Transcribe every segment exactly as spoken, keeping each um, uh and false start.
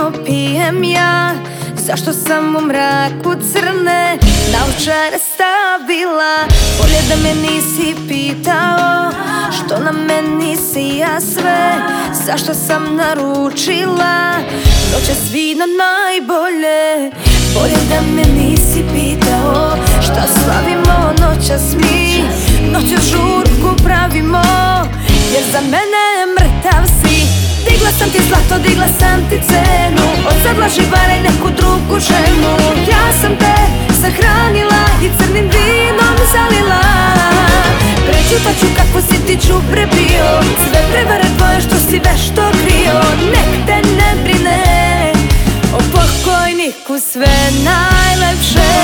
vino pijem ja? Zašto sam u mraku crne naočare stavila? Bolje da me nisi pitao, što na meni sija sve. Zašto sam naručila noćas vino najbolje? Bolje da me nisi pitao, šta slavimo noćas mi? Noćas žurku pravimo, jer za mene mrtav si. Digla sam ti zlato, digla sam ti cenu, od sad laži varaj neku drugu ženu. Ja sam te sahranila i crnim vinom zalila. Prečutat ću kako si ti đubre bio, sve prevare tvoje što si vešto krio. Nek te ne brine, o pokojniku sve najlepše.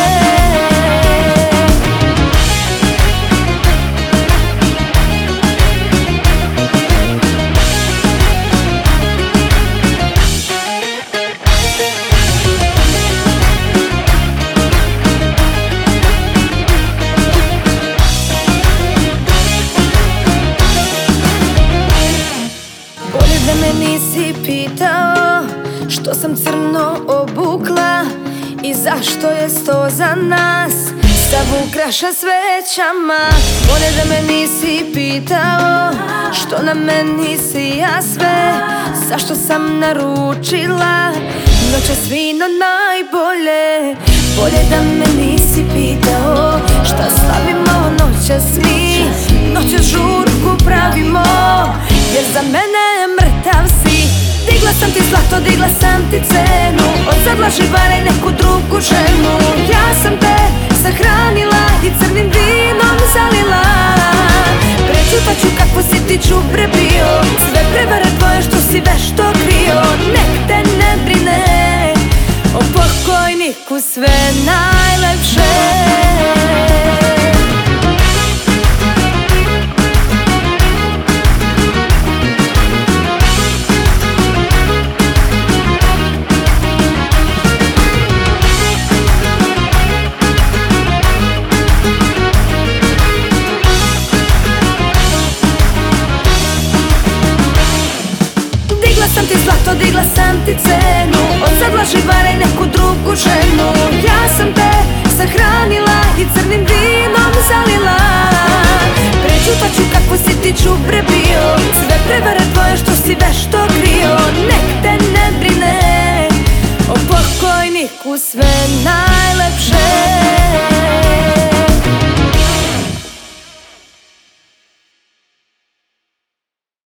Da me nisi pitao, što sam crno obukla i zašto je sto za nas sav ukrašen svećama. Bolje da me nisi pitao, što na meni sija sve. Zašto sam naručila noćas vino najbolje? Bolje da me nisi pitao, šta slavimo noćas mi? Noćas žurku pravimo, jer za mene mrtav si. Digla sam ti zlato, digla sam ti cenu, od sad laži varaj neku drugu ženu. Ja sam te sahranila i crnim vinom zalila. Prečutat ću kako si ti đubre bio, sve prevare tvoje što si vešto krio. Nek te ne brine, o pokojniku sve najlepše.